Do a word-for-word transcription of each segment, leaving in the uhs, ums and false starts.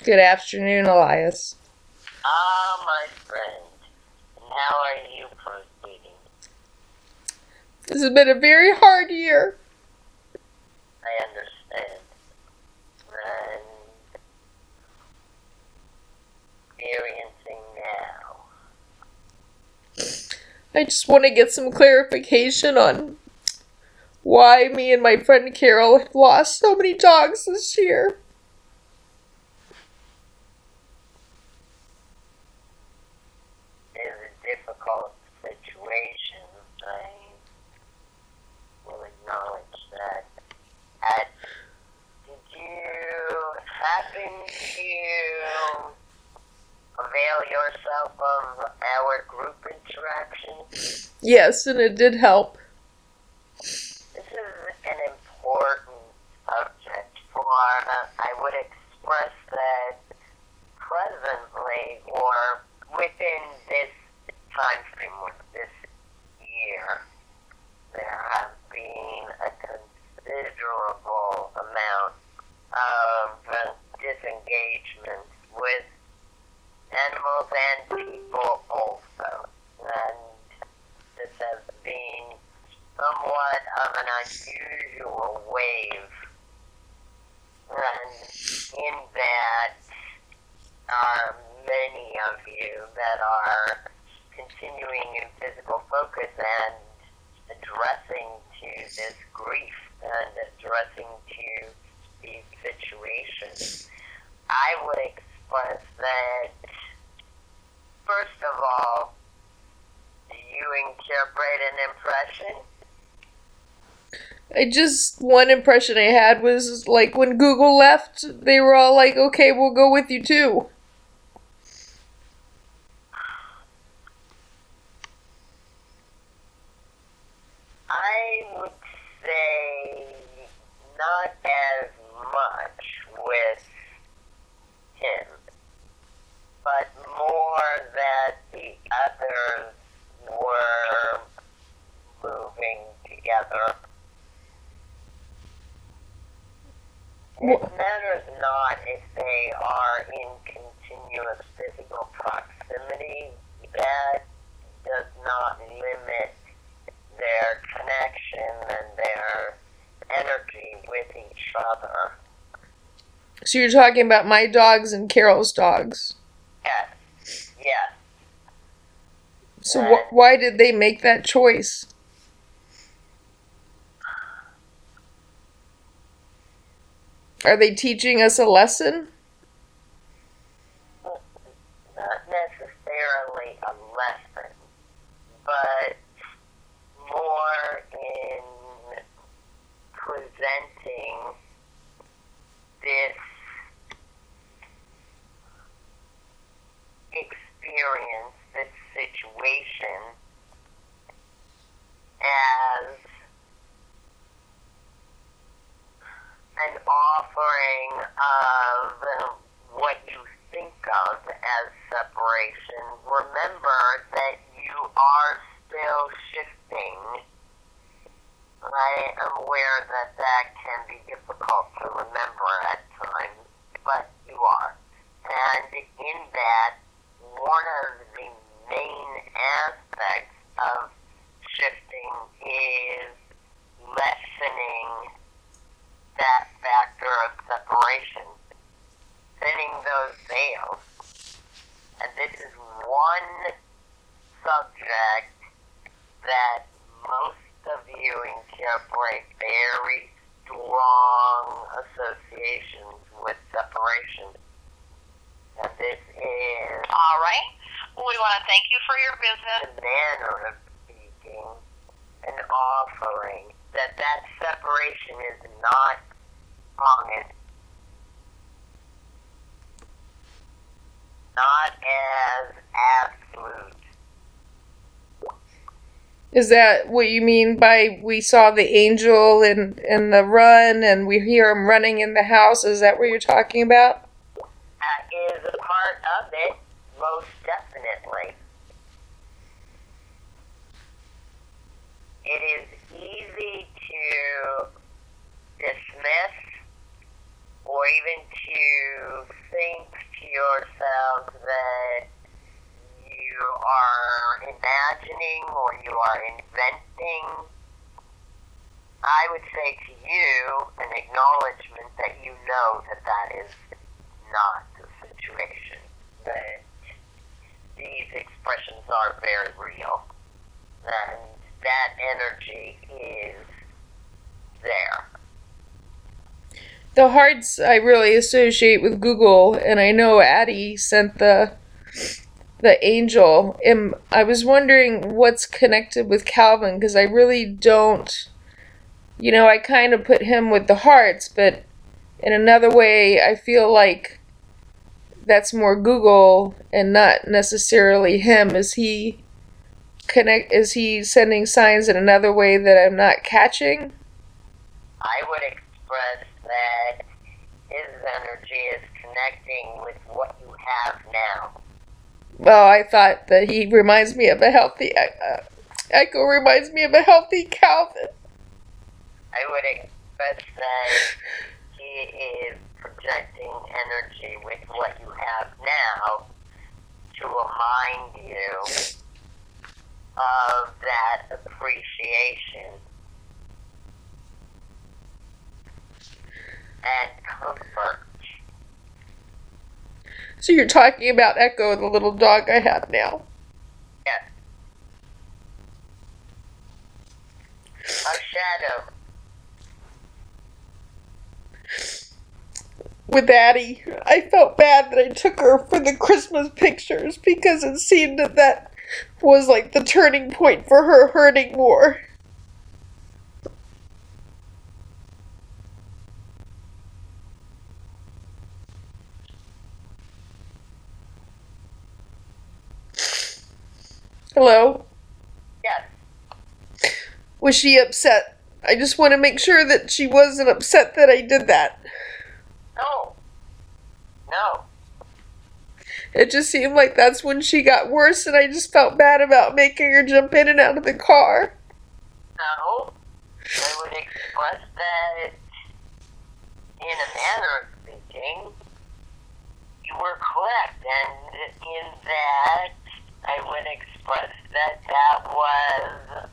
Good afternoon, Elias. Ah, my friend. And how are you proceeding? This has been a very hard year. I understand. And experiencing now. I just want to get some clarification on why me and my friend Carol have lost so many dogs this year. It is a difficult situation. I will acknowledge that. Uh, did you happen to avail yourself of our group interaction? Yes, and it did help. This is an important subject for, uh, I would express that presently or within this time frame, with this year, there has been a considerable amount of uh, disengagement with animals and people also. And this has been somewhat of an unusual wave. And in that are many of you that are continuing in physical focus and addressing to this grief and addressing to these situations. I would express that, first of all, do you interpret an impression? I just, one impression I had was like when Google left, they were all like, okay, we'll go with you too. I would say not as much with him, but more that the others were moving together. It matters not if they are in continuous physical proximity. That does not limit their connection and their energy with each other. So you're talking about my dogs and Carol's dogs. Yes, yes. So wh- why did they make that choice? Are they teaching us a lesson? Not necessarily a lesson, but more in presenting this experience, this situation, as an offering of what you think of as separation. Remember that you are still shifting. I am aware that that can be difficult to remember at times, but you are. And in that, one of the main aspects of shifting is lessening that factor of separation, thinning those veils. And this is one subject that most of you incorporate very strong associations with separation. And this is, all right. Well, we want to thank you for your business. The manner of speaking, an offering that that separation is not wrong, not as absolute. Is that what you mean by we saw the angel in, in the run and we hear him running in the house? Is that what you're talking about? That is a part of it, most definitely. It is easy to dismiss or even to think imagining or you are inventing, I would say to you an acknowledgement that you know that that is not the situation, that these expressions are very real, and that energy is there. The hearts I really associate with Google, and I know Addie sent the the angel. And I was wondering what's connected with Calvin, because I really don't, you know, I kind of put him with the hearts, but in another way, I feel like that's more Google and not necessarily him. Is he connect? Is he sending signs in another way that I'm not catching? I would express that his energy is connecting with what you have now. Well, I thought that he reminds me of a healthy, uh, Echo reminds me of a healthy Calvin. I would express that he is projecting energy with what you have now to remind you of that appreciation and comfort. So you're talking about Echo, the little dog I have now. Yes. A shadow. With Addie, I felt bad that I took her for the Christmas pictures because it seemed that that was like the turning point for her hurting more. Hello? Yes. Was she upset? I just want to make sure that she wasn't upset that I did that. No. No. It just seemed like that's when she got worse, and I just felt bad about making her jump in and out of the car. No. I would express that in a manner of speaking, you were correct, and in that I would express that that was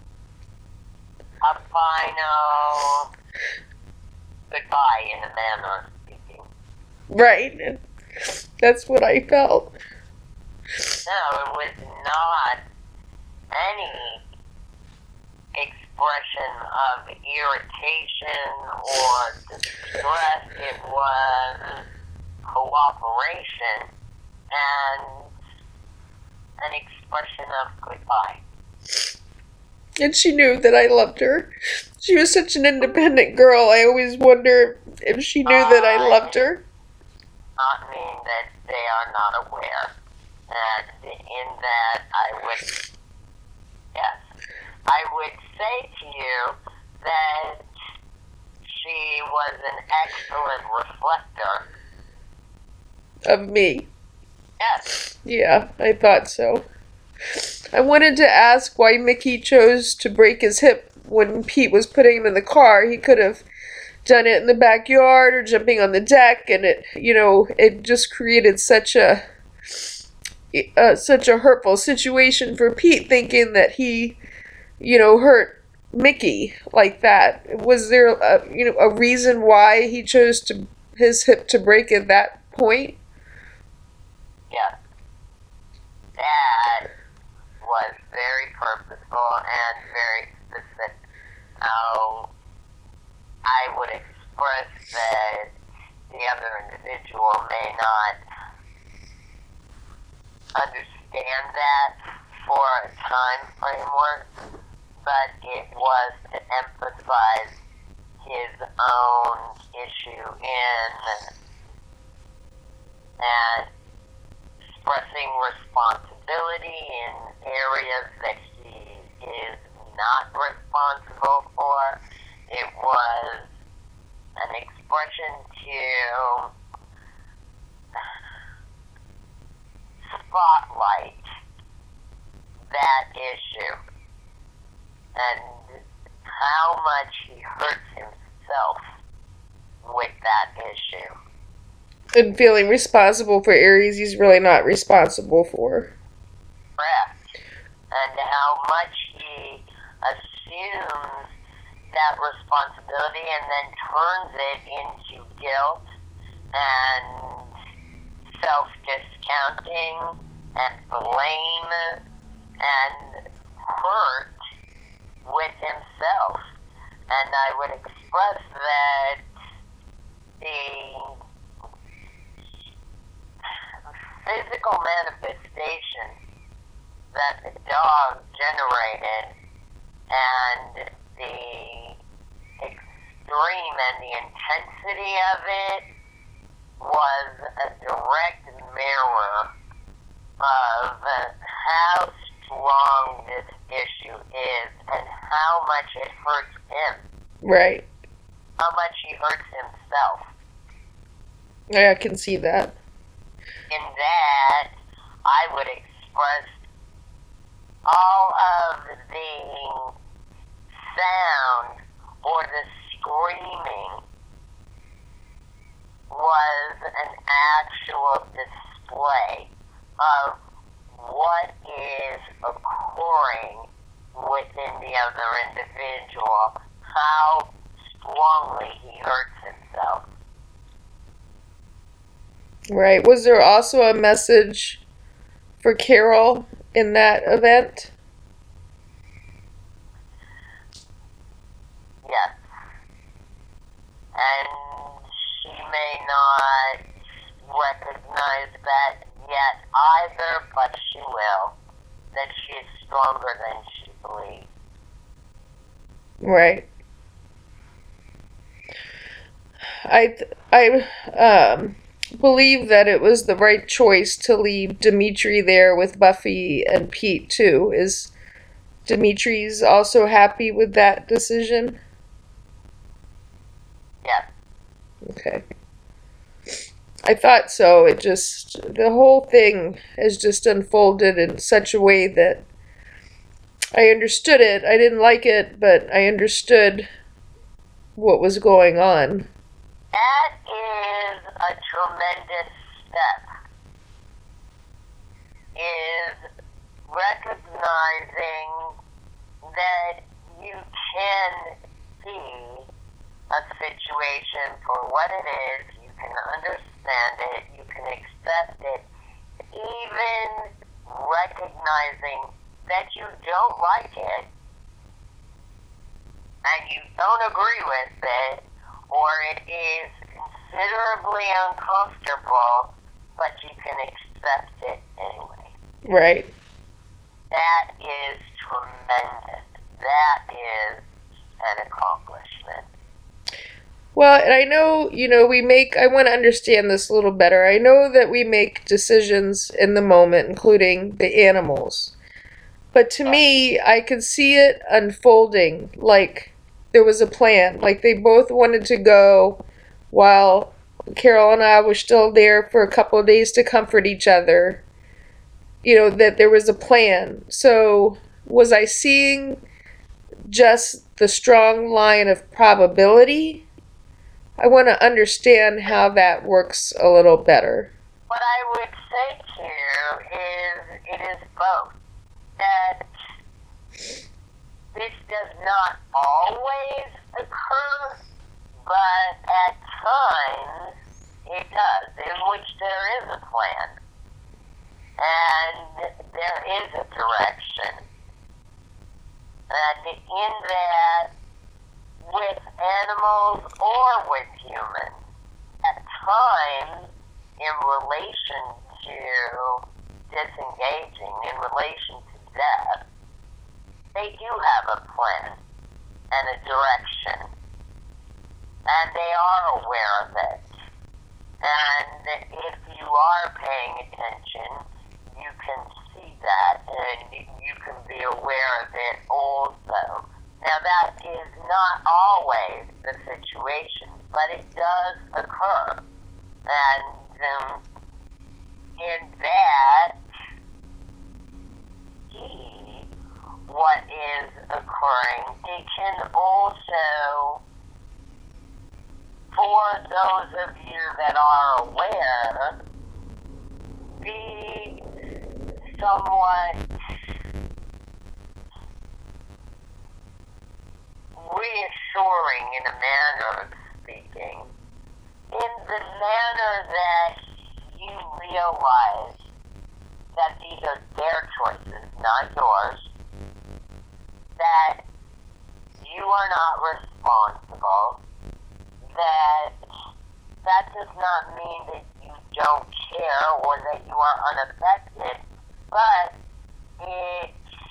a final goodbye in a manner of speaking. Right. That's what I felt. No, it was not any expression of irritation or distress. It was cooperation and an expression of goodbye. And she knew that I loved her. She was such an independent girl. I always wonder if she knew that I loved her. Not mean that they are not aware. And in that I would, yes, I would say to you that she was an excellent reflector. Of me. Yes. Yeah, I thought so. I wanted to ask why Mickey chose to break his hip when Pete was putting him in the car. He could have done it in the backyard or jumping on the deck, and it, you know, it just created such a uh, such a hurtful situation for Pete, thinking that he, you know, hurt Mickey like that. Was there a, you know, a reason why he chose to his hip to break at that point? Yes. That was very purposeful and very specific. Now, I would express that the other individual may not understand that for a time framework, but it was to emphasize his own issue in and expressing responsibility in areas that he is not responsible for. It was an expression to spotlight that issue and how much he hurts himself with that issue. And feeling responsible for areas he's really not responsible for. Correct. and how much he assumes that responsibility and then turns it into guilt and self-discounting and blame and hurt with himself. And I would express that the physical manifestation that the dog generated and the extreme and the intensity of it was a direct mirror of how strong this issue is and how much it hurts him. Right. How much he hurts himself. Yeah, I can see that. In that, I would express all of the sound or the screaming was an actual display of what is occurring within the other individual, how strongly he hurts himself. Right. Was there also a message for Carol in that event? Yes. And she may not recognize that yet either, but she will. That she is stronger than she believes. Right. I I um believe that it was the right choice to leave Dimitri there with Buffy and Pete too. Is Dimitri's also happy with that decision? Yes. Okay. I thought so. It just, the whole thing has just unfolded in such a way that I understood it. I didn't like it, but I understood what was going on. That is a tremendous step. Is recognizing that you can see a situation for what it is, you can understand it, you can accept it, even recognizing that you don't like it, and you don't agree with it, or it is considerably uncomfortable, but you can accept it anyway. Right. That is tremendous. That is an accomplishment. Well, and I know, you know, we make, I want to understand this a little better. I know that we make decisions in the moment, including the animals. But to me, I could see it unfolding like there was a plan. Like they both wanted to go while Carol and I were still there for a couple of days to comfort each other. You know, that there was a plan. So was I seeing just the strong line of probability? I want to understand how that works a little better. What I would say to you is it is both. That this does not always occur, but at times it does, in which there is a plan. And there is a direction. And in that, with animals or with humans, at times, in relation to disengaging, in relation to death, they do have a plan and a direction. And they are aware of it. And if you are paying attention, you can see that and you can be aware of it also. Now that is not always the situation, but it does occur. And um, in that, see what is occurring. It can also, for those of you that are aware, be somewhat reassuring in a manner of speaking, in the manner that you realize that these are their choices, not yours, that you are not responsible, that that does not mean that you don't care or that you are unaffected, but it,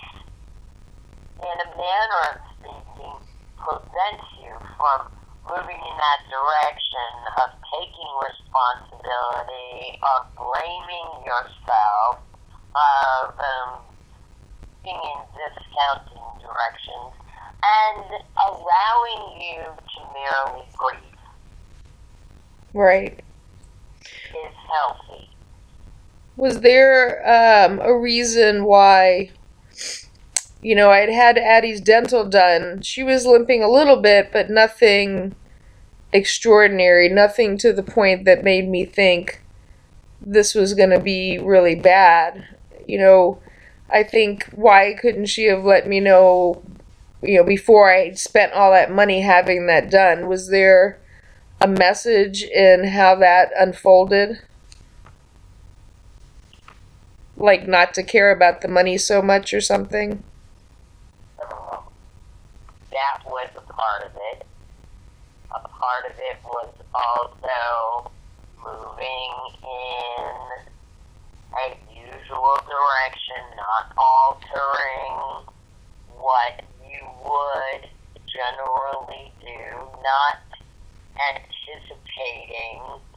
in a manner of speaking, prevents you from moving in that direction of taking responsibility, of blaming yourself, of um, being in discounting directions, and allowing you to merely grieve. Right. Is healthy. Was there um, a reason why, you know, I'd had Addie's dental done? She was limping a little bit, but nothing extraordinary, nothing to the point that made me think this was going to be really bad. You know, I think, why couldn't she have let me know, you know, before I spent all that money having that done? Was there a message in how that unfolded? Like not to care about the money so much or something? That was a part of it. A part of it was also moving in a usual direction, not altering what you would generally do, not anticipating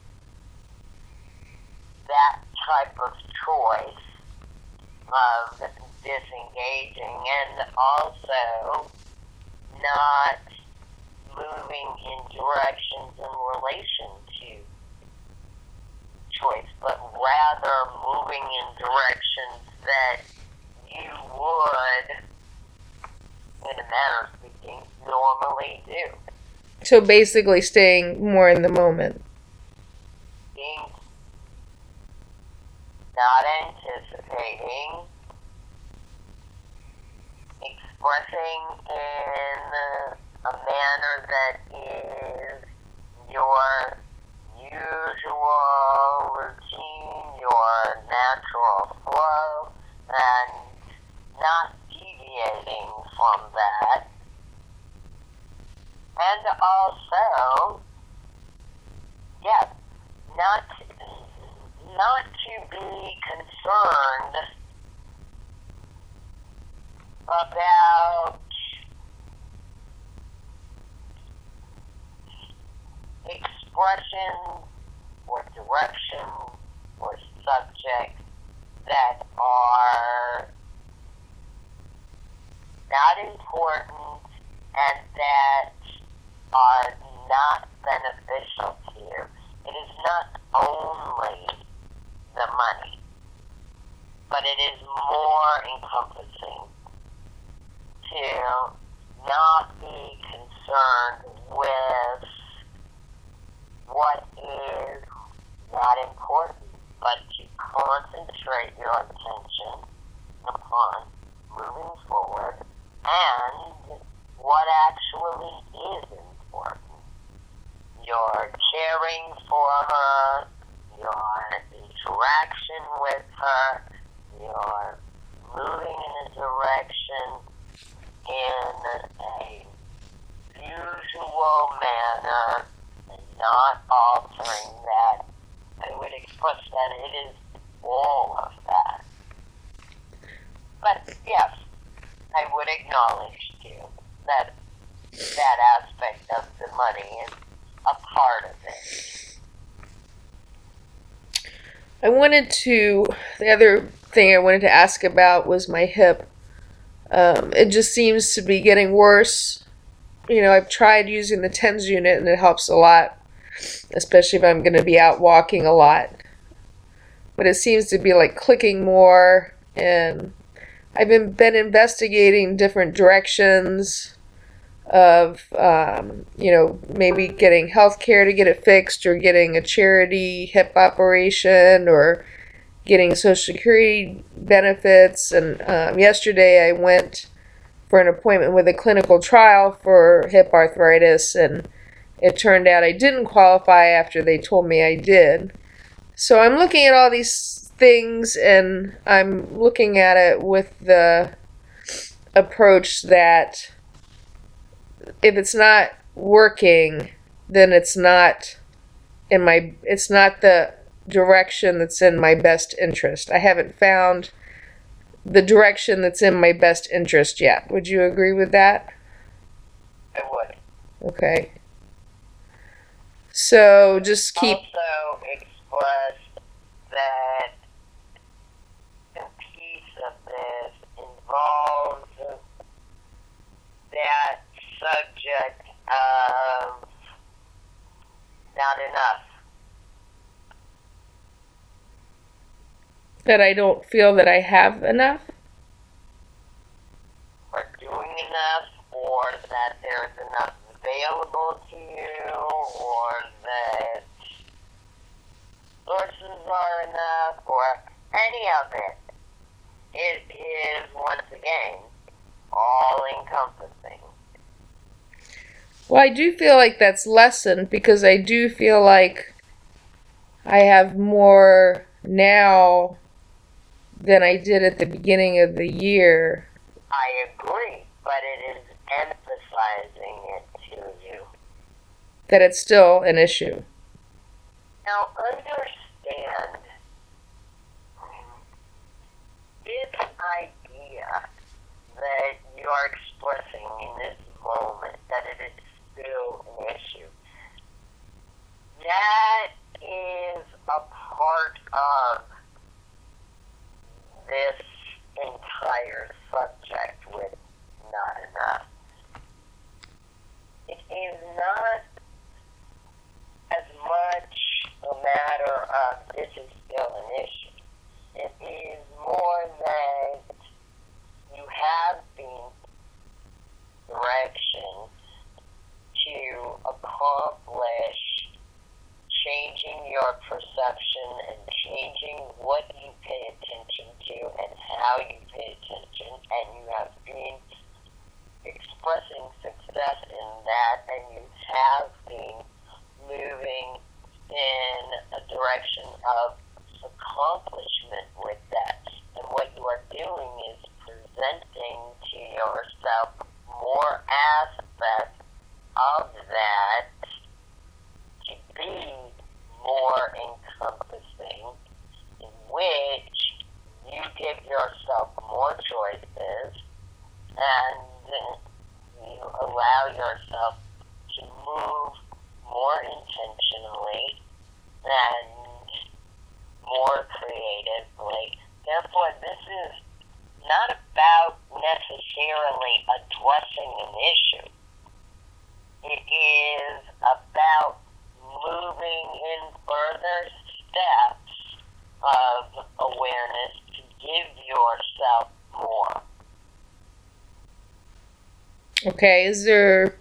that type of choice of disengaging, and also not moving in directions in relation to choice, but rather moving in directions that you would, in a manner of speaking, normally do. So basically staying more in the moment. Being not anticipating, expressing in a manner that is your usual routine, your natural flow, and not deviating from that. And also, yes, not not to be concerned about expression or direction or subjects that are not important and that are not beneficial to you. It is not only the money, but it is more encompassing to not be concerned with what is not important, but to concentrate your attention upon moving forward and what actually is important. Your caring for her, your interaction with her, your moving in a direction in a usual manner and not altering that. I would express that it is all of that. But yes, I would acknowledge to you that that aspect of the money is a part of it. I wanted to, the other thing I wanted to ask about was my hip. Um, it just seems to be getting worse. You know, I've tried using the TENS unit and it helps a lot, especially if I'm going to be out walking a lot. But it seems to be like clicking more, and I've been, been investigating different directions of, um, you know, maybe getting health care to get it fixed, or getting a charity hip operation, or getting Social Security benefits. And um, yesterday I went for an appointment with a clinical trial for hip arthritis, and it turned out I didn't qualify after they told me I did. So I'm looking at all these things, and I'm looking at it with the approach that if it's not working, then it's not in my it's not the direction that's in my best interest. I haven't found the direction that's in my best interest yet. Would you agree with that? I would. Okay. So just keep Also express that a piece of this involves that subject of not enough. that I don't feel that I have enough. Or doing enough, or that there's enough available to you, or that sources are enough, or any of it. It is, once again, all encompassing. Well, I do feel like that's lessened because I do feel like I have more now than I did at the beginning of the year. I agree, but it is emphasizing it to you. That it's still an issue. Now, understand this idea that you are expressing in this moment, that it is still an issue. That is a part of this entire subject with not enough. It is not as much a matter of this is still an issue. It is more that you have been direction to accomplish changing your perception and changing what you pay attention to and how you pay attention, and you have been expressing success in that, and you have been moving in a direction of accomplishment with that. And what you are doing is presenting to yourself more aspects of that to be more encompassing, in which you give yourself more choices and you allow yourself to move more intentionally and more creatively. Therefore, this is not about necessarily addressing an issue. It is about moving in further steps of awareness to give yourself more. Okay, is there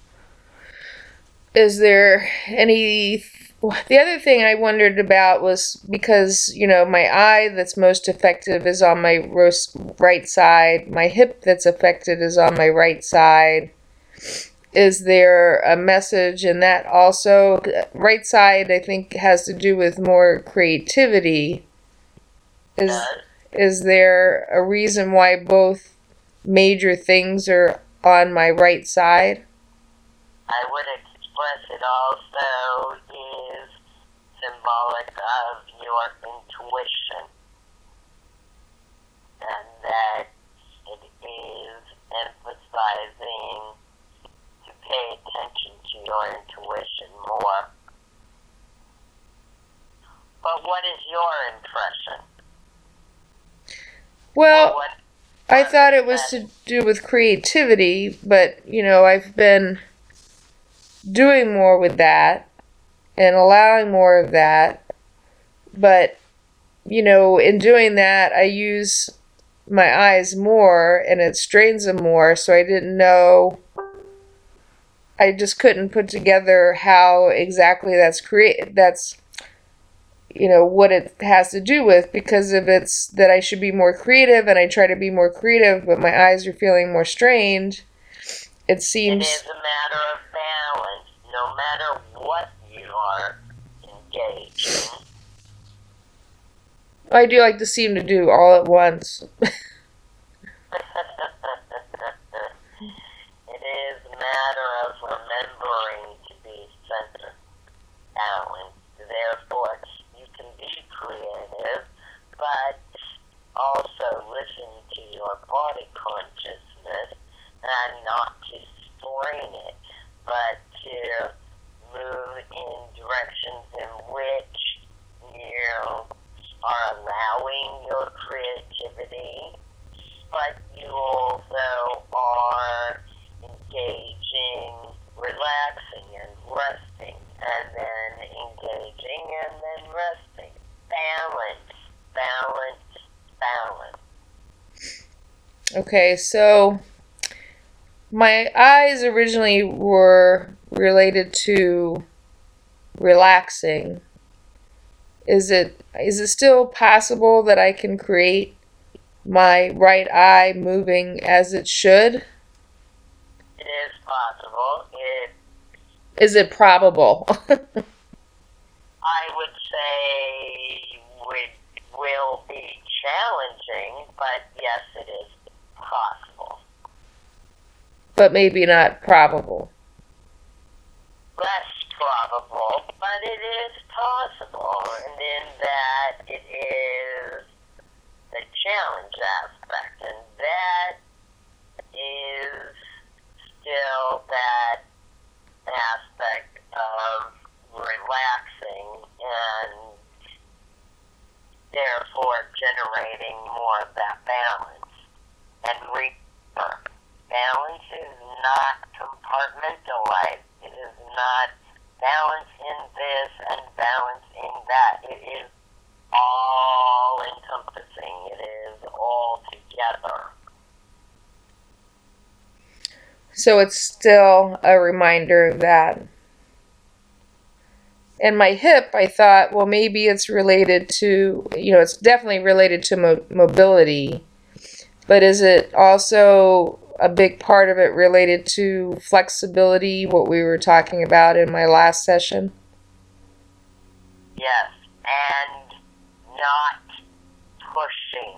is there any the other thing I wondered about was because, you know, my eye that's most affected is on my right side, my hip that's affected is on my right side. Is there a message in that also? Right side, I think, has to do with more creativity. Is is there a reason why both major things are on my right side? I would express it also is symbolic of your intuition, and that it is emphasizing to pay attention to your intuition more. But what is your impression? Well, What, I thought it was to do with creativity, but, you know, I've been doing more with that and allowing more of that. But, you know, in doing that, I use my eyes more and it strains them more, so I didn't know. I just couldn't put together how exactly that's create that's you know, what it has to do with, because if it's that I should be more creative and I try to be more creative, but my eyes are feeling more strained, it seems... It is a matter of balance. No matter what you are engaged in. I do like to seem to do all at once. It is a matter of remembering to be centered, balanced. Therefore, you can be creative, but also listen to your body consciousness and not to strain it, but to move in directions in which you are allowing your creativity, but you also are engaging, relaxing, and resting, and then engaging, and then resting. Balance, balance, balance. Okay, so my eyes originally were related to relaxing. Is it is it still possible that I can create my right eye moving as it should? It is possible. It Is it probable? I would say would will be challenging, but yes, it is possible. But maybe not probable. Less probable, but it is possible, and in that it is the challenge aspect, and that is still that aspect of relaxing and therefore generating more of that balance. And remember, balance is not compartmentalized. It is not balance in this and balance in that. It is all encompassing. It is all together. So it's still a reminder that in my hip, I thought, well, maybe it's related to, you know, it's definitely related to mo- mobility, but is it also a big part of it related to flexibility, what we were talking about in my last session? Yes, and not pushing,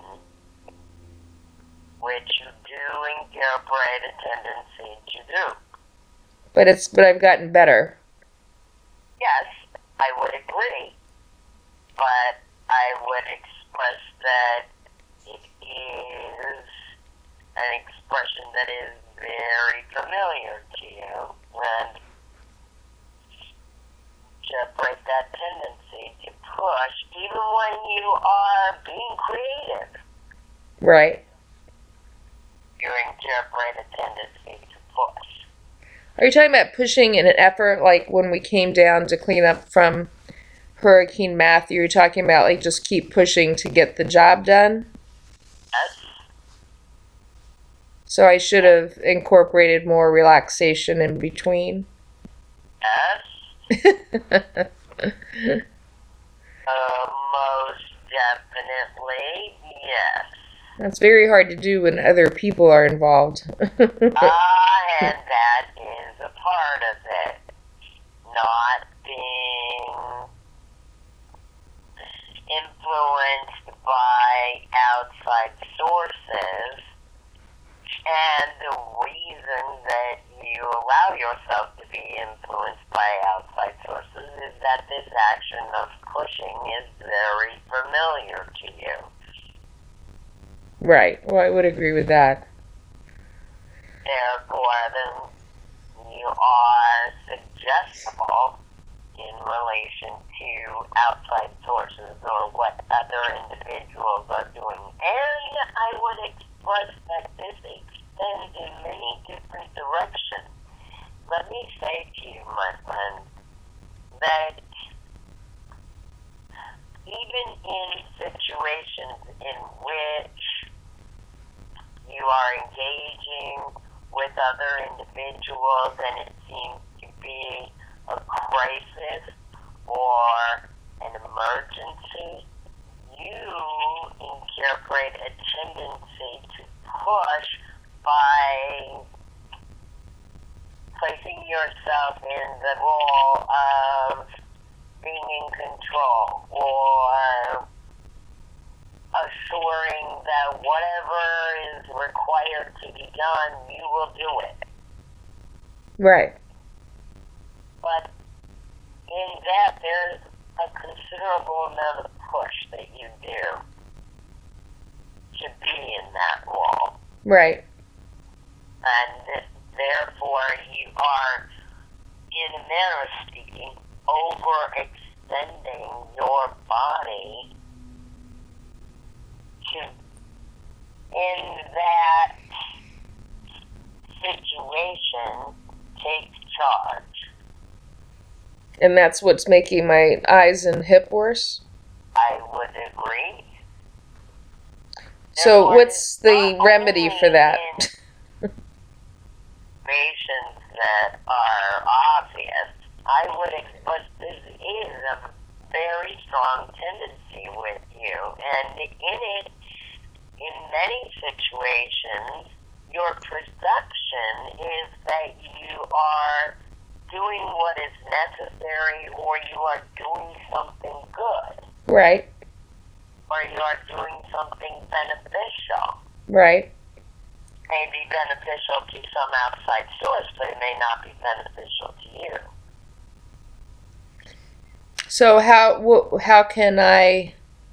which you do incorporate a tendency to do. But it's but I've gotten better. Yes, I would agree, but I would express that it is an expression that is very familiar to you, and to break that tendency to push, even when you are being creative. Right. You incorporate a tendency to push. Are you talking about pushing in an effort, like when we came down to clean up from Hurricane Matthew? You're talking about like just keep pushing to get the job done? Yes. So I should have incorporated more relaxation in between? Yes. uh, most definitely, yes. That's very hard to do when other people are involved. Ah, and that is a part of it. Not being influenced by outside sources, and the reason that you allow yourself to be influenced by outside sources is that this action of pushing is very familiar to you. Right. Well, I would agree with that. Therefore, then you are suggestible in relation to outside sources or what other individuals are doing. And I would express that this extends in many different directions. Let me say to you, my friend, that even in situations in which you are engaging with other individuals and it seems to be a crisis or an emergency, you incorporate a tendency to push by placing yourself in the role of being in control or assuring that whatever is required to be done, you will do it. Right. But in that, there's a considerable amount of push that you do to be in that role. Right. And therefore, you are, in a manner of speaking, overextending your body to, in that situation, take charge. And that's what's making my eyes and hip worse? I would agree. So Therefore, what's the not remedy only for that? in situations that are obvious, I would express this is a very strong tendency with you, and in it, in many situations, your perception is that you are doing what is necessary, or you are doing something good, Right. or you are doing something beneficial. Right. May be beneficial to some outside source, but it may not be beneficial to you. So how wh- how can I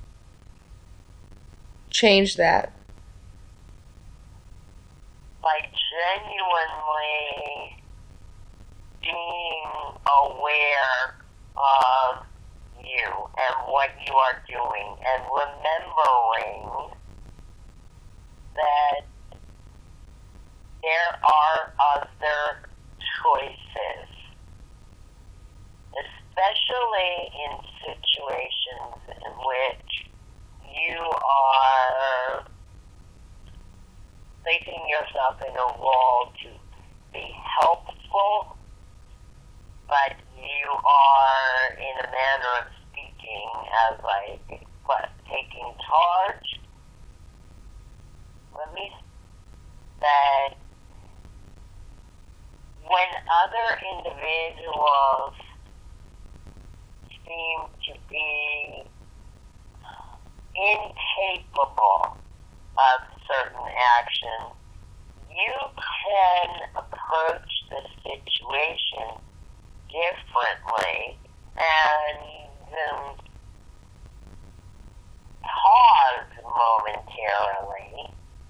change that? By genuinely being aware of you and what you are doing, and remembering that there are other choices, especially in situations in which you are placing yourself in a role to be helpful, but you are, in a manner of speaking, as like what, taking charge. Let me say, when other individuals seem to be incapable of certain actions, you can approach the situation differently and um, pause momentarily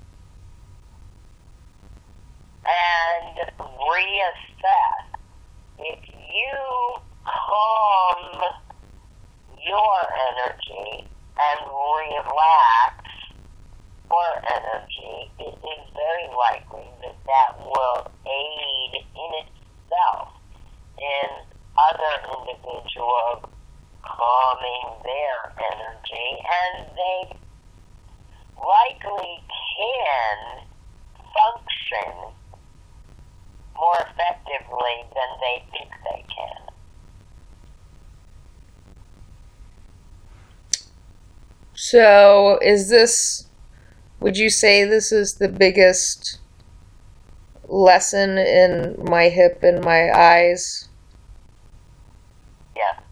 and reassess. If you calm your energy and relax your energy, it is very likely that that will aid in itself in other individuals calming their energy, and they likely can function more effectively than they think they can. So is this, would you say this is the biggest lesson in my hip and my eyes? Yes.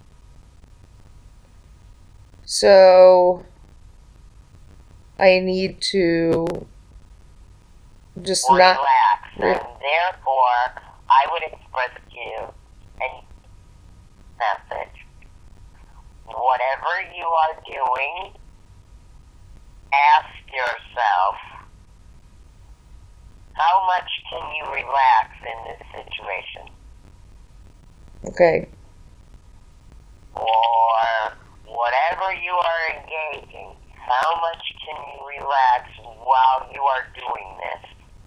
So I need to just Or not relax, re- and therefore I would express to you a message. Whatever you are doing, ask yourself, how much can you relax in this situation? Okay. Or whatever you are engaging, how much can you relax while you are doing this?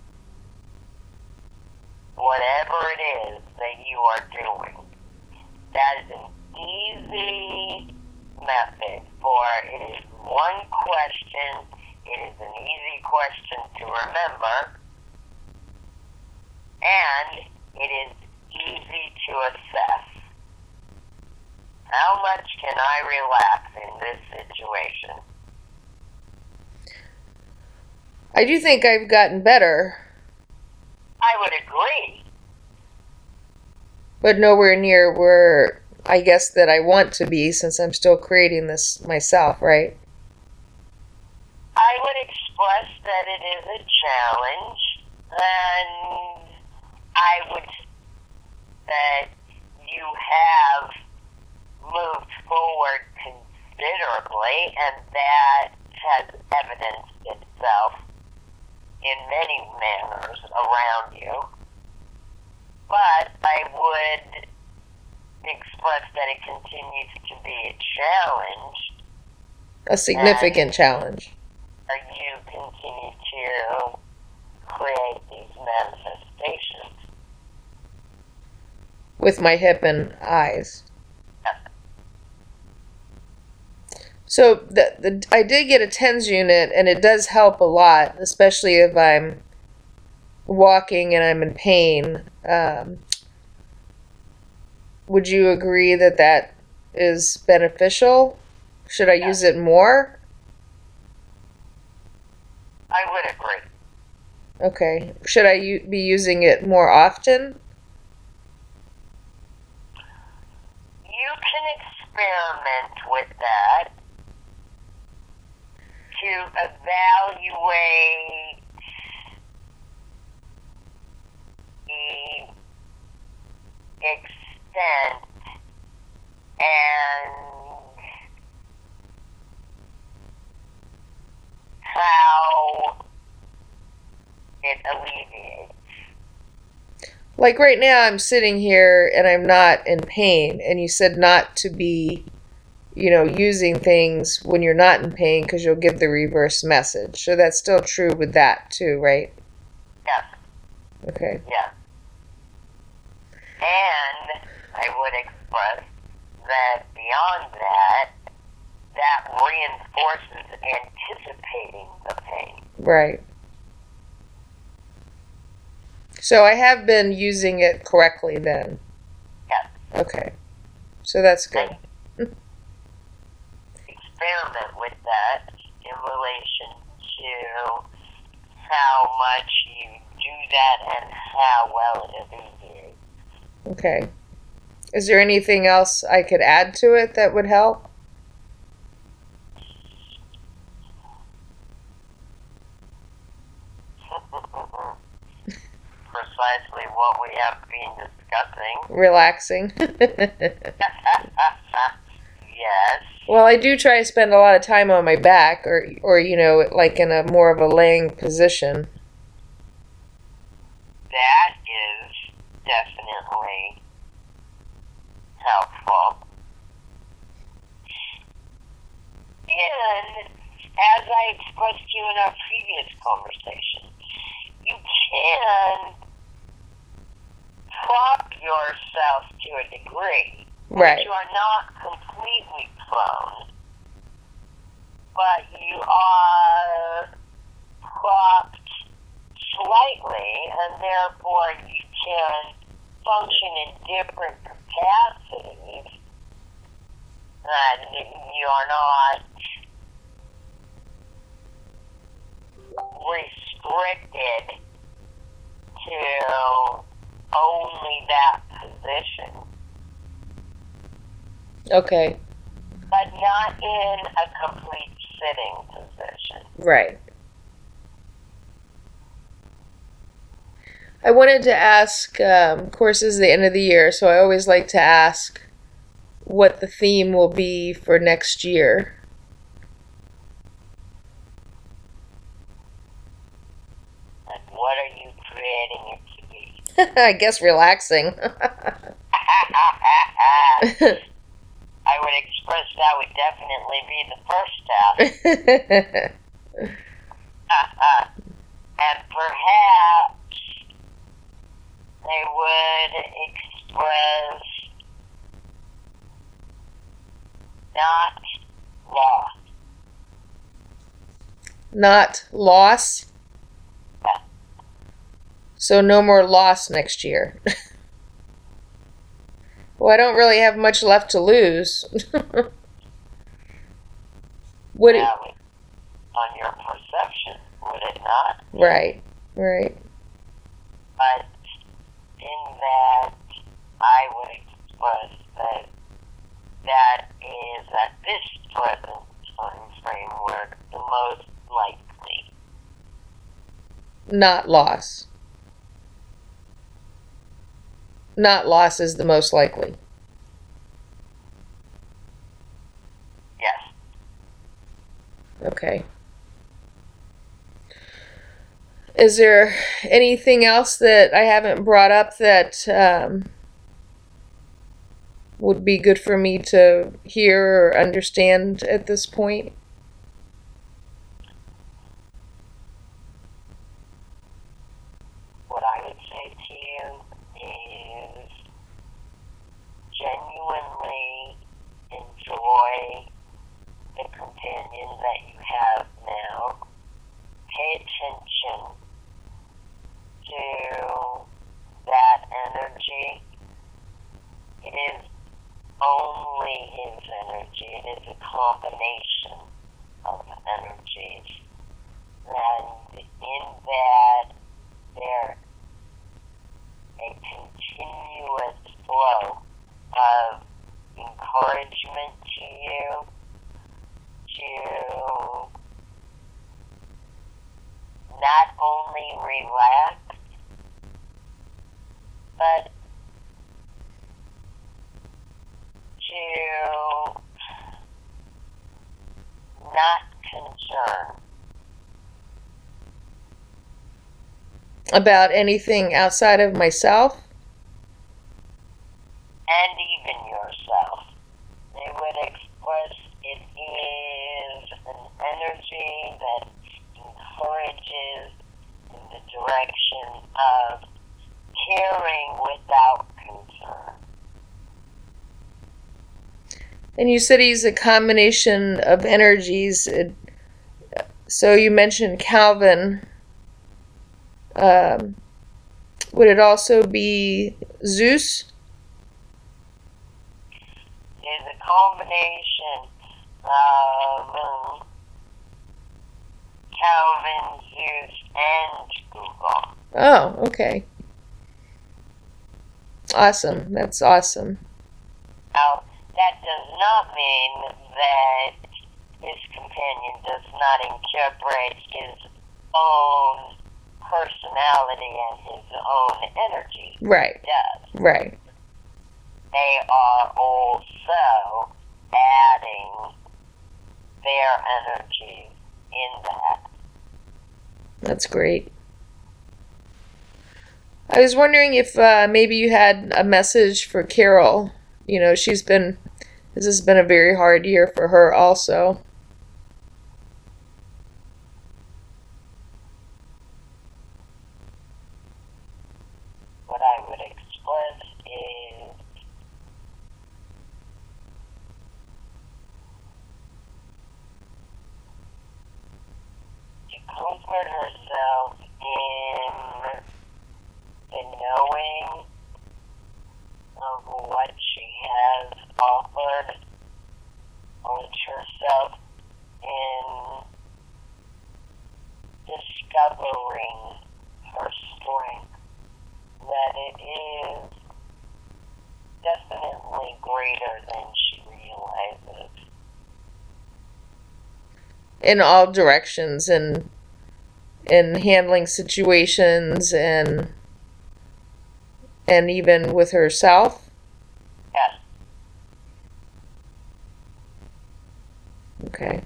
Whatever it is that you are doing. That is an easy method, for it is one question, it is an easy question to remember, and it is easy to assess. How much can I relax in this situation? I do think I've gotten better, I would agree. but nowhere near where I guess that I want to be, since I'm still creating this myself, right? I would express that it is a challenge, and I would that you have moved forward considerably, and that has evidenced itself in many manners around you. But I would express that it continues to be a challenge. A significant challenge. Or you continue to create these manifestations. With my hip and eyes. So the, the I did get a TENS unit, and it does help a lot, especially if I'm walking and I'm in pain. Um, would you agree that that is beneficial? Should I Yeah. use it more? I would agree. Okay. Should I u- be using it more often? You can experiment with that to evaluate the extent and how it alleviates. Like right now, I'm sitting here and I'm not in pain, and you said not to be, you know, using things when you're not in pain because you'll give the reverse message. So that's still true with that too, right? Yes, Okay. yes. And I would express that beyond that, that reinforces anticipating the pain. Right. So I have been using it correctly then. Yes. Okay. So that's good. Experiment with that in relation to how much you do that and how well it alleviates. Okay. Is there anything else I could add to it that would help? Precisely what we have been discussing. Relaxing. Yes. Well, I do try to spend a lot of time on my back, or, or you know, like in a more of a laying position. That is definitely helpful. And as I expressed to you in our previous conversation, you can prop yourself to a degree. Right. You are not completely prone, but you are propped slightly, and therefore you can function in different capacities, and you are not restricted to only that position, Okay. but not in a complete sitting position. Right. I wanted to ask, um, of course, this is the end of the year, so I always like to ask what the theme will be for next year. And what are you creating it to be? I guess relaxing. I would express that would definitely be the first step. And perhaps they would express not loss. Not loss. So no more loss next year. Well, I don't really have much left to lose. Would it? Now, on your perception, would it not? Right, right. But in that, I would express that that is, at this present time framework, the most likely. Not loss. Not loss is the most likely. Yes. Okay. Is there anything else that I haven't brought up that um, would be good for me to hear or understand at this point? What I would say to you is genuinely enjoy the companion that you have now. Pay attention to that energy. It is only his energy. It is a combination of energies. And in that, there a continuous flow of encouragement to you to not only relax, but to not concern. About anything outside of myself? And even yourself. They would express it is an energy that encourages in the direction of caring without concern. And you said he's a combination of energies. It, so you mentioned Calvin. Um, would it also be Zeus? It's a combination of um, Calvin, Zeus, and Google. Oh, okay. Awesome. That's awesome. Now, that does not mean that his companion does not incorporate his own personality and his own energy. Right. It does. Right. They are also adding their energy in that. That's great. I was wondering if uh, maybe you had a message for Carol. You know, she's been, this has been a very hard year for her also. What I would express is to comfort herself in the knowing of what she has offered, put herself in discovering her strength, that it is definitely greater than she realizes. In all directions, and in handling situations, and and even with herself. Yes. Okay.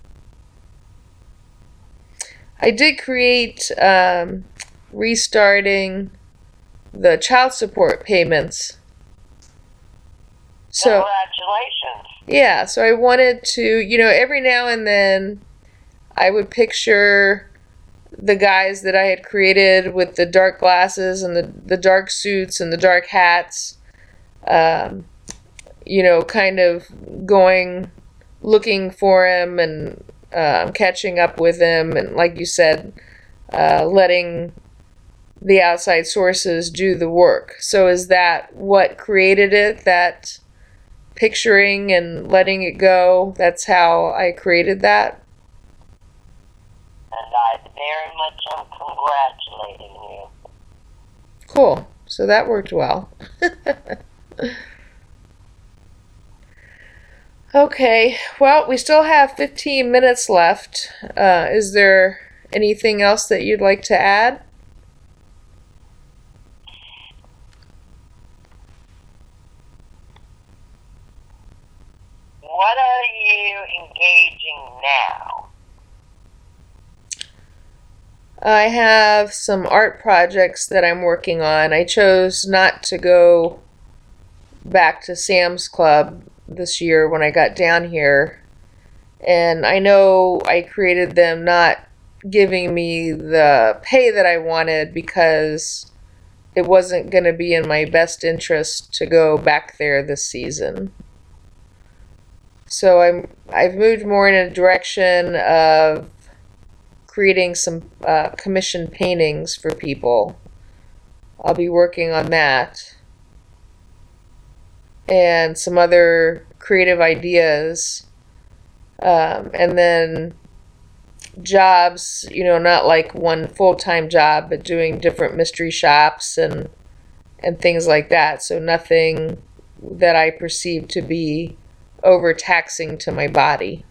I did create um, restarting the child support payments. So Congratulations. yeah, so I wanted to, you know, every now and then I would picture the guys that I had created with the dark glasses and the, the dark suits and the dark hats, um, you know, kind of going, looking for him and um, catching up with him. And like you said, uh, letting the outside sources do the work. So is that what created it, that picturing and letting it go? That's how I created that? And I very much am congratulating you. Cool. So that worked well. Okay. Well, we still have fifteen minutes left. Uh, is there anything else that you'd like to add? What are you engaging now? I have some art projects that I'm working on. I chose not to go back to Sam's Club this year when I got down here. And I know I created them not giving me the pay that I wanted because it wasn't going to be in my best interest to go back there this season. So I'm I've moved more in a direction of creating some uh, commissioned paintings for people. I'll be working on that. And some other creative ideas. Um, and then jobs, you know, not like one full-time job, but doing different mystery shops and and things like that. So nothing that I perceive to be overtaxing to my body.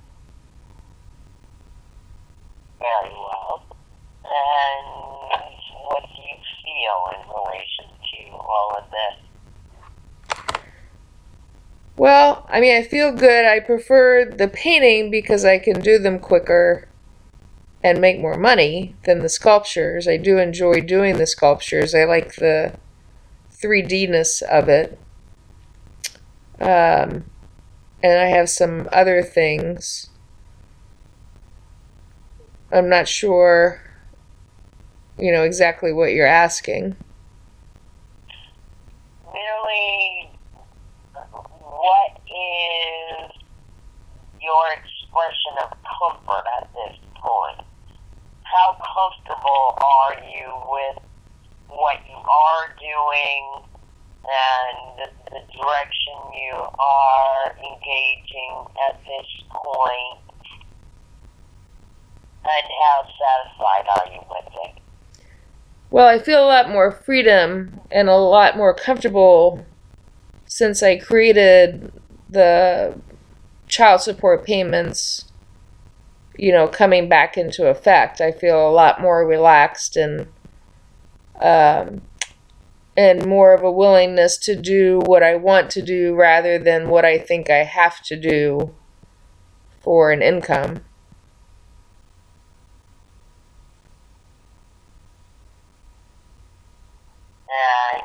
Very well. And what do you feel in relation to all of this? Well, I mean, I feel good. I prefer the painting because I can do them quicker and make more money than the sculptures. I do enjoy doing the sculptures. I like the three D-ness of it. Um, and I have some other things. I'm not sure, you know, exactly what you're asking. Really, what is your expression of comfort at this point? How comfortable are you with what you are doing and the direction you are engaging at this point? And how satisfied are you with it? Well, I feel a lot more freedom and a lot more comfortable since I created the child support payments, you know, coming back into effect. I feel a lot more relaxed and um, and more of a willingness to do what I want to do rather than what I think I have to do for an income. And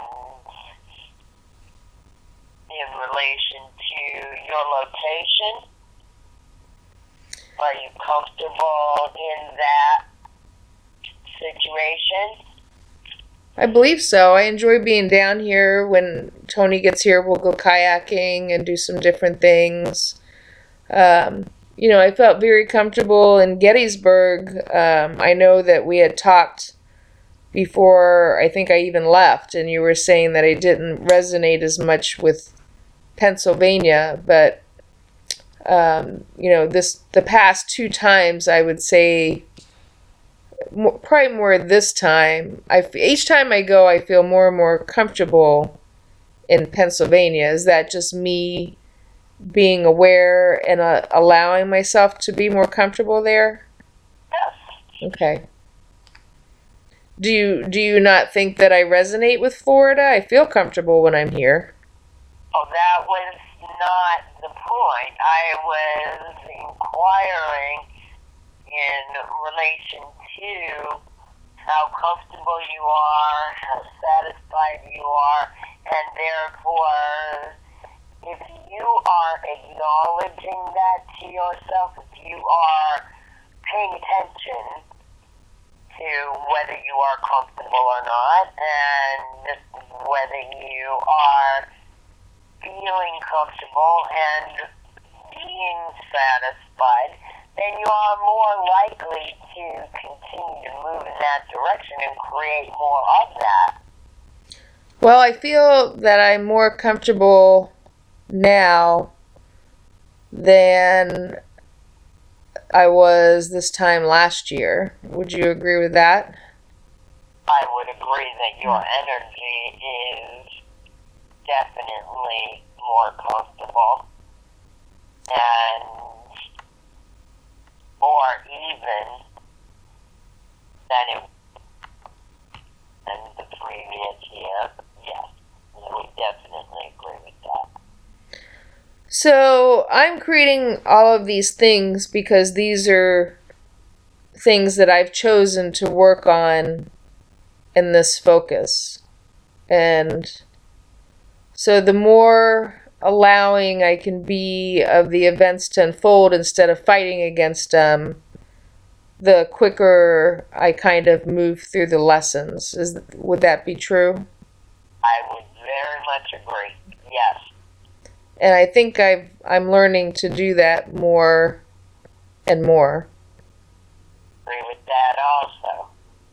in relation to your location, are you comfortable in that situation? I believe so. I enjoy being down here. When Tony gets here, we'll go kayaking and do some different things. Um, you know, I felt very comfortable in Gettysburg. Um, I know that we had talked before I think I even left, and you were saying that I didn't resonate as much with Pennsylvania, but um, you know, this the past two times I would say, more, probably more this time. I each time I go, I feel more and more comfortable in Pennsylvania. Is that just me being aware and uh, allowing myself to be more comfortable there? Yes. Okay. Do you do you not think that I resonate with Florida? I feel comfortable when I'm here. Oh, that was not the point. I was inquiring in relation to how comfortable you are, how satisfied you are, and therefore, if you are acknowledging that to yourself, if you are paying attention to whether you are comfortable or not, and whether you are feeling comfortable and being satisfied, then you are more likely to continue to move in that direction and create more of that. Well, I feel that I'm more comfortable now than I was this time last year. Would you agree with that? I would agree that your energy is definitely more comfortable and more even than it in the previous year. Yes, I would definitely agree with that. So I'm creating all of these things because these are things that I've chosen to work on in this focus. And so the more allowing I can be of the events to unfold instead of fighting against them, the quicker I kind of move through the lessons. Is would that be true? I would very much agree. Yes. And I think I've, I'm learning to do that more and more. Agree with that also.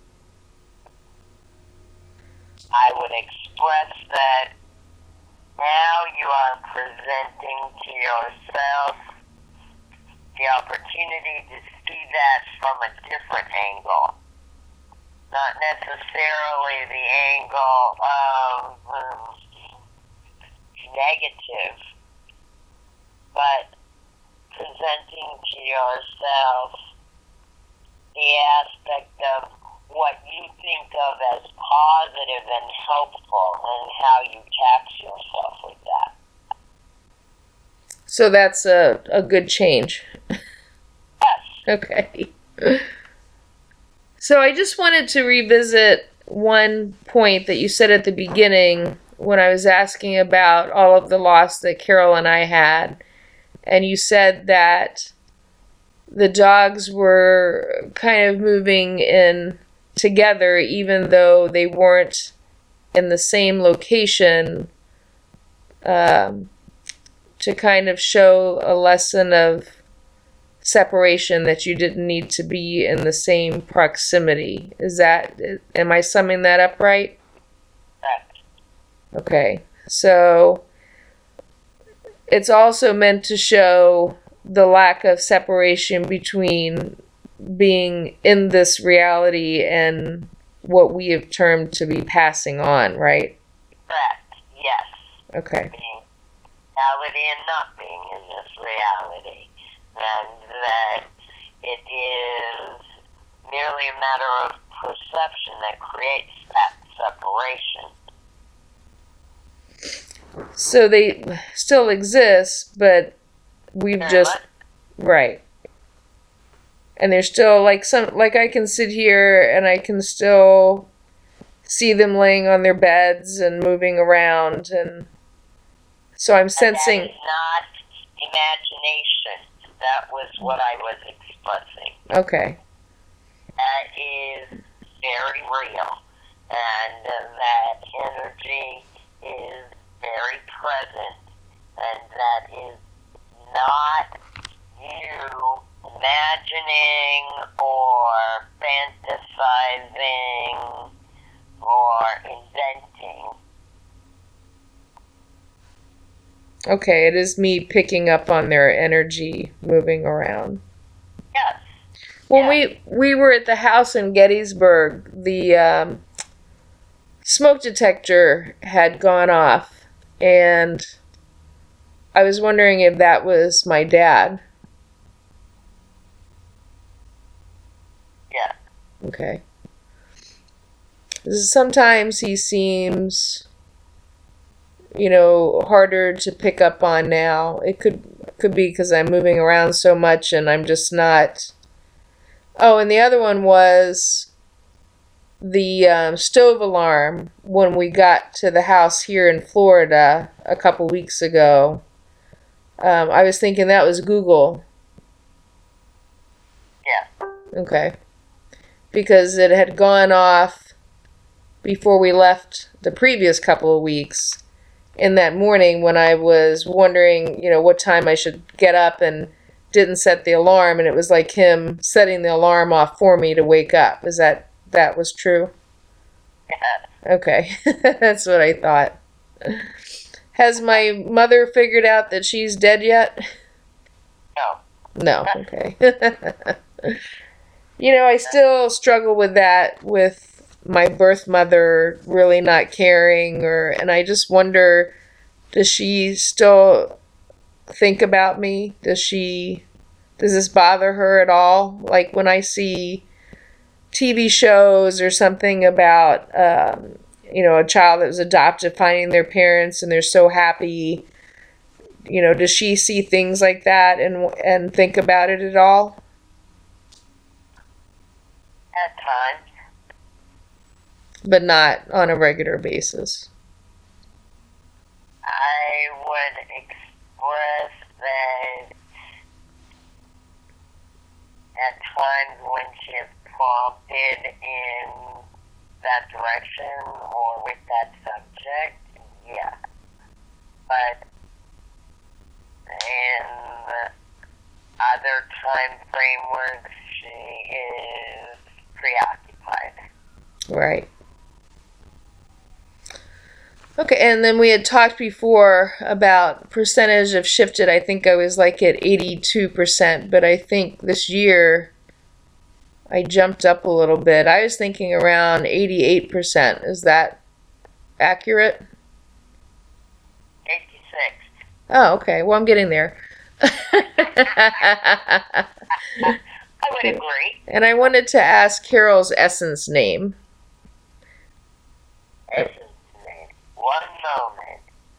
I would express that now you are presenting to yourself the opportunity to see that from a different angle. Not necessarily the angle of um, negative, but presenting to yourself the aspect of what you think of as positive and helpful and how you tax yourself with that. So that's a, a good change. Yes. Okay. So I just wanted to revisit one point that you said at the beginning when I was asking about all of the loss that Carol and I had. And you said that the dogs were kind of moving in together even though they weren't in the same location, um, to kind of show a lesson of separation, that you didn't need to be in the same proximity. Is that, am I summing that up right? Correct. Okay. So it's also meant to show the lack of separation between being in this reality and what we have termed to be passing on, right? Correct. Yes. Okay. Being reality and not being in this reality. And that it is merely a matter of perception that creates that separation. So they still exist, but we've Very just much. right. And they're still like some like I can sit here and I can still see them laying on their beds and moving around, and so I'm sensing. And that is not imagination. That was what I was expressing. Okay. That is very real, and uh, that energy is very present, and that is not you imagining or fantasizing or inventing. Okay, it is me picking up on their energy moving around. Yes. When Yeah. we we were at the house in Gettysburg, the um, smoke detector had gone off, and I was wondering if that was my dad. Yeah. Okay. Sometimes he seems, you know, harder to pick up on now. It could could be because I'm moving around so much and I'm just not. Oh, and the other one was the um, stove alarm when we got to the house here in Florida a couple weeks ago. Um, I was thinking that was Google. Yeah. Okay. Because it had gone off before we left the previous couple of weeks. In that morning when I was wondering, you know, what time I should get up and didn't set the alarm, and it was like him setting the alarm off for me to wake up. Is that that was true? Yes. Okay, that's what I thought. Has my mother figured out that she's dead yet? No. No, okay. You know, I still struggle with that, with my birth mother really not caring, or and I just wonder, does she still think about me? Does she, does this bother her at all? Like when I see T V shows or something about, um, you know, a child that was adopted finding their parents and they're so happy, you know, does she see things like that and and think about it at all? At times. But not on a regular basis. I would express that at times when she is prompted in that direction or with that subject, yeah. But in other time frameworks, she is preoccupied. Right. Okay, and then we had talked before about percentage of shifted. I think I was like at eighty-two percent, but I think this year I jumped up a little bit. I was thinking around eighty-eight percent. Is that accurate? eighty-six. Oh, okay. Well, I'm getting there. I would agree. And I wanted to ask Carol's Essence name. Essence name. One moment.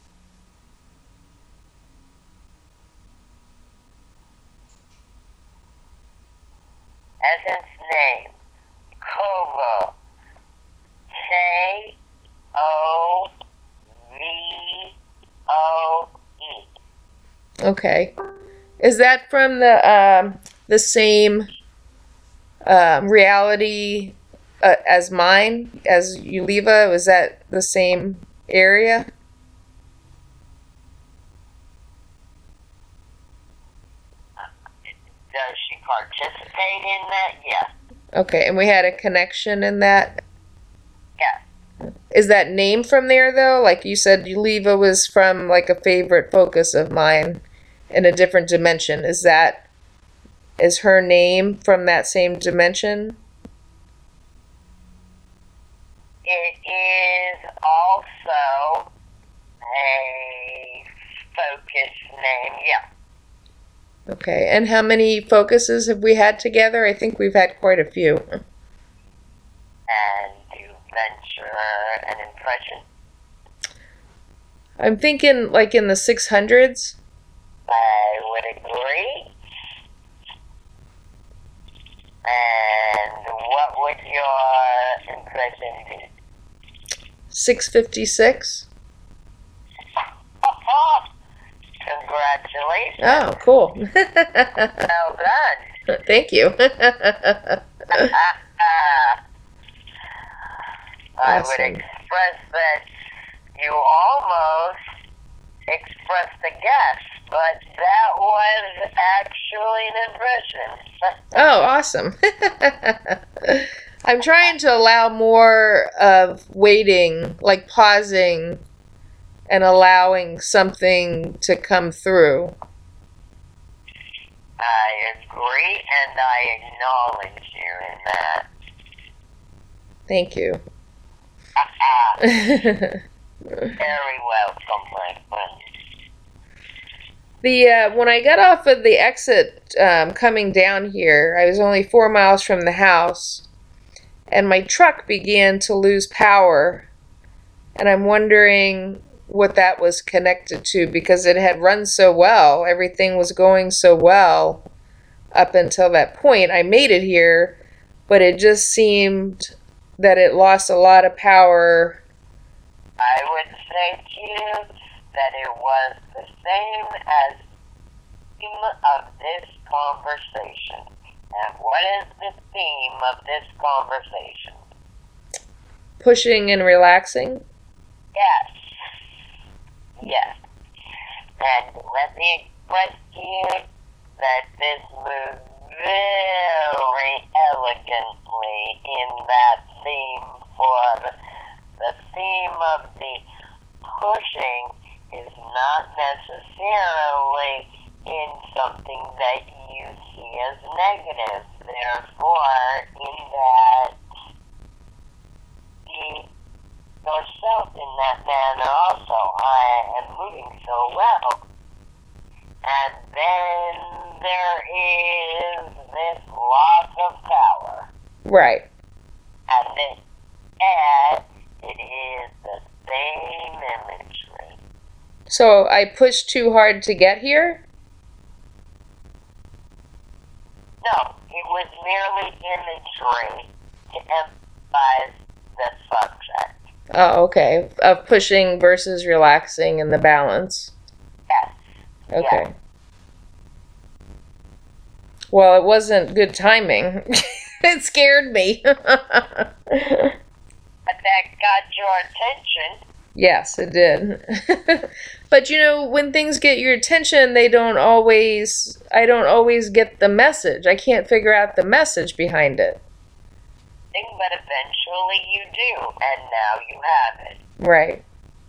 Essence name. Kovo. K O V O E. Okay. Is that from the um, the same um, reality uh, as mine, as Uliva? Was that the same area? Does she participate in that? Yes. Okay, and we had a connection in that. Yes. Is that name from there, though? Like you said, Uliva was from like a favorite focus of mine in a different dimension. Is that, is her name from that same dimension? It is also a focus name. Yeah. Okay, and how many focuses have we had together? I think we've had quite a few. And you venture an impression? I'm thinking like in the six hundreds. I would agree. And what would your impression be? six fifty-six. Congratulations. Oh, cool. Well done. Thank you. I Awesome. would express that you almost expressed a guess, but that was actually an impression. Oh, awesome. I'm trying to allow more of waiting, like pausing and allowing something to come through. I agree, and I acknowledge you in that. Thank you. Very welcome, my friend. The uh, when I got off of the exit um, coming down here, I was only four miles from the house, and my truck began to lose power, and I'm wondering what that was connected to, because it had run so well. Everything was going so well up until that point. I made it here, but it just seemed that it lost a lot of power. I would say to you that it was the same as the theme of this conversation. And what is the theme of this conversation? Pushing and relaxing? Yes. Yes. And let me express to you that this moves very elegantly in that theme for the, the theme of the pushing is not necessarily in something that you see as negative. Therefore, in that you yourself in that manner also, I am moving so well. And then there is this loss of power. Right. And then add, it is the same imagery. So I pushed too hard to get here? No, it was merely imagery to emphasize the subject. Oh, okay. Of pushing versus relaxing and the balance. Yes. Okay. Yes. Well, it wasn't good timing. It scared me. But that got your attention. Yes, it did. But you know, when things get your attention, they don't always, I don't always get the message. I can't figure out the message behind it. But eventually you do, and now you have it. Right.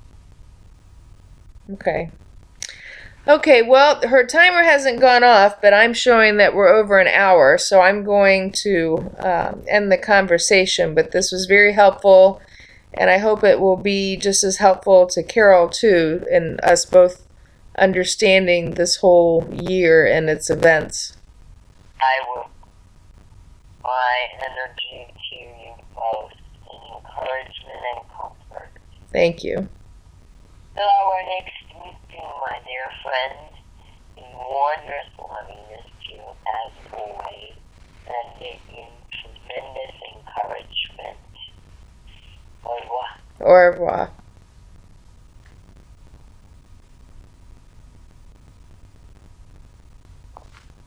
Okay. Okay, well, her timer hasn't gone off, but I'm showing that we're over an hour, so I'm going to um, end the conversation. But this was very helpful, and I hope it will be just as helpful to Carol, too, and us both understanding this whole year and its events. I will my energy to you both in encouragement and comfort. Thank you. So our next meeting, my dear friend, in wondrous lovingness to you as always, and in tremendous encouragement. Au revoir. Au revoir.